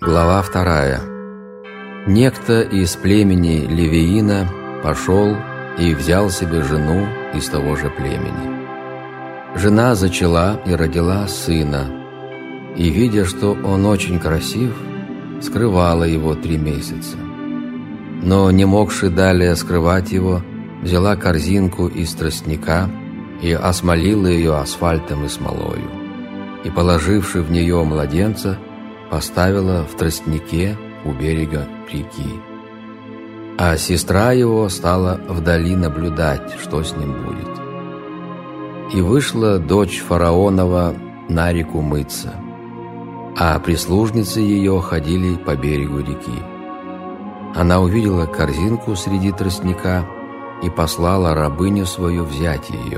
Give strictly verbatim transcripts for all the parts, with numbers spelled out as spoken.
Глава вторая. Некто из племени Левиина пошел и взял себе жену из того же племени. Жена зачала и родила сына, и, видя, что он очень красив, скрывала его три месяца. Но, не могши далее скрывать его, взяла корзинку из тростника и осмолила ее асфальтом и смолою, и, положивши в нее младенца, поставила в тростнике у берега реки. А сестра его стала вдали наблюдать, что с ним будет. И вышла дочь фараонова на реку мыться, а прислужницы ее ходили по берегу реки. Она увидела корзинку среди тростника и послала рабыню свою взять ее.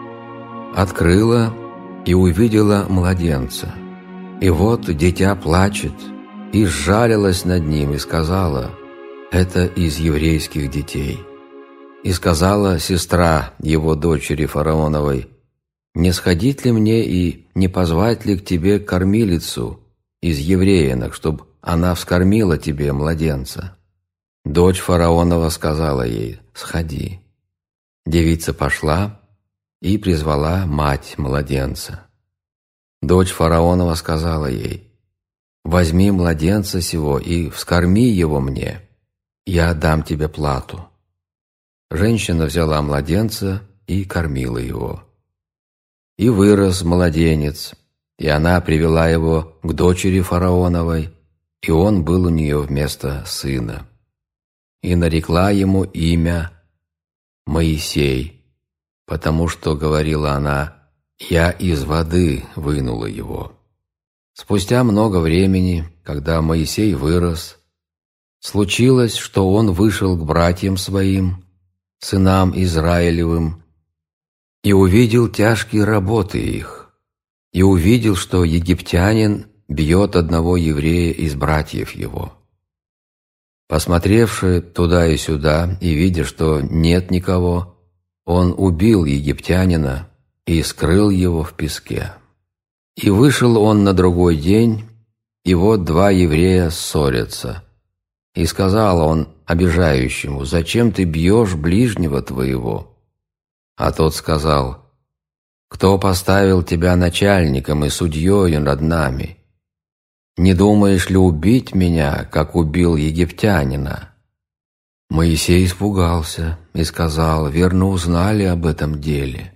Открыла и увидела младенца. И вот дитя плачет, и сжалилась над ним, и сказала: «Это из еврейских детей». И сказала сестра его дочери фараоновой: «Не сходить ли мне и не позвать ли к тебе кормилицу из евреинок, чтоб она вскормила тебе младенца?» Дочь фараонова сказала ей: «Сходи». Девица пошла и призвала мать младенца. Дочь фараонова сказала ей: «Возьми младенца сего и вскорми его мне, я дам тебе плату». Женщина взяла младенца и кормила его. И вырос младенец, и она привела его к дочери фараоновой, и он был у нее вместо сына. И нарекла ему имя Моисей, потому что, говорила она, «Я из воды вынула его». Спустя много времени, когда Моисей вырос, случилось, что он вышел к братьям своим, сынам Израилевым, и увидел тяжкие работы их, и увидел, что египтянин бьет одного еврея из братьев его. Посмотревши туда и сюда, и видя, что нет никого, он убил египтянина и скрыл его в песке. И вышел он на другой день, и вот два еврея ссорятся. И сказал он обижающему: «Зачем ты бьешь ближнего твоего?» А тот сказал: «Кто поставил тебя начальником и судьей над нами? Не думаешь ли убить меня, как убил египтянина?» Моисей испугался и сказал: «Верно узнали об этом деле».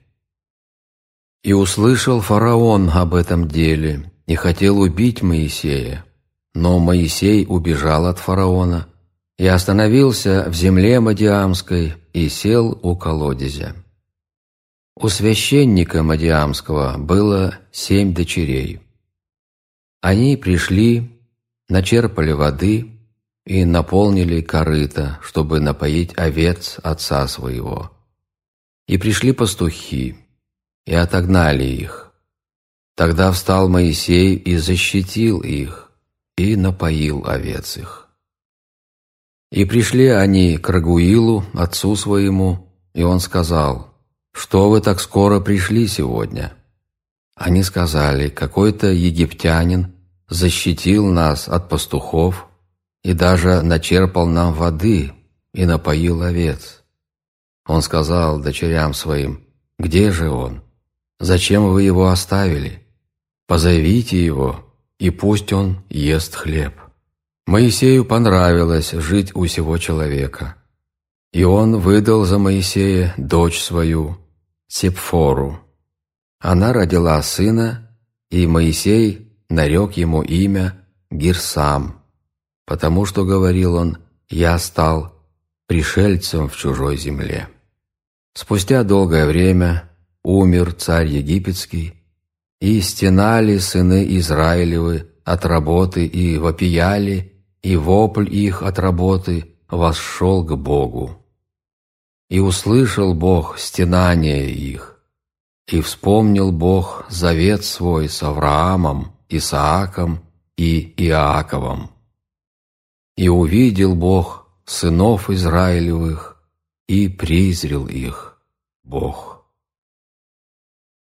И услышал фараон об этом деле и хотел убить Моисея. Но Моисей убежал от фараона и остановился в земле Мадиамской и сел у колодезя. У священника Мадиамского было семь дочерей. Они пришли, начерпали воды и наполнили корыто, чтобы напоить овец отца своего. И пришли пастухи и отогнали их. Тогда встал Моисей и защитил их, и напоил овец их. И пришли они к Рагуилу, отцу своему, и он сказал: «Что вы так скоро пришли сегодня?» Они сказали: «Какой-то египтянин защитил нас от пастухов и даже начерпал нам воды и напоил овец». Он сказал дочерям своим: «Где же он? Зачем вы его оставили? Позовите его, и пусть он ест хлеб». Моисею понравилось жить у сего человека, и он выдал за Моисея дочь свою, Сепфору. Она родила сына, и Моисей нарек ему имя Гирсам, потому что, говорил он, «Я стал пришельцем в чужой земле». Спустя долгое время умер царь египетский, и стенали сыны Израилевы от работы, и вопияли, и вопль их от работы восшел к Богу. И услышал Бог стенание их, и вспомнил Бог завет свой с Авраамом, Исааком и Иаковом. И увидел Бог сынов Израилевых, и призрел их Бог.